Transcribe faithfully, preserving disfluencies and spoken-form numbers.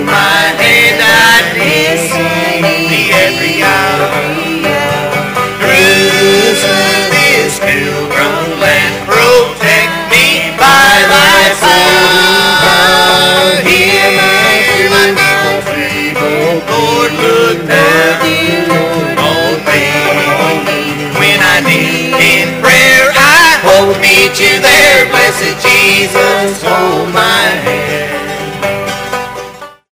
my hand I need thee every hour. Through this pilgrim land, protect me by thy power. Hear my country, Lord, look down on me. When I kneel in prayer, I hope to meet you there. Blessed Jesus, hold my hand.